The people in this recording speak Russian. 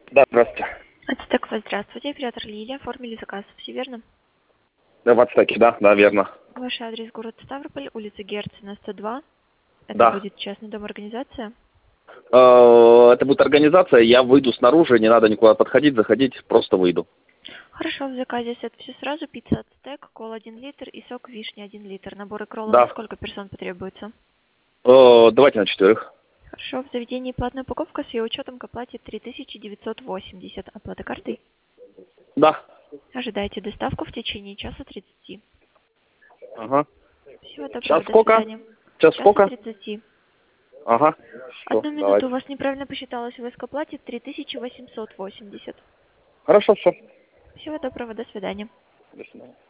Да, здравствуйте. Ацтек, здравствуйте. Оператор Лилия. Оформили заказ. Все верно? Да, в Ацтеке, да, верно. Ваш адрес город Ставрополь, улица Герцена, 102. Это Да. будет частный дом, организация. Это будет организация, я выйду снаружи, не надо никуда подходить, заходить, просто выйду. Хорошо, в заказе это все сразу. Пицца Ацтек, кола 1 литр и сок вишни 1 литр. Набор икролла на Да. сколько персон потребуется? Давайте на 4. Хорошо, в заведении платная упаковка с ее учетом к оплате 3980. Оплата картой. Да. Ожидайте доставку в течение часа 30. Ага. Всего доброго, Сейчас до сколько? свидания. Сейчас Часа сколько? 30. Ага. Все, Одну минуту, у давайте. вас неправильно посчиталось. ВСК платит 3880. Хорошо, все. Всего доброго, до свидания. До свидания.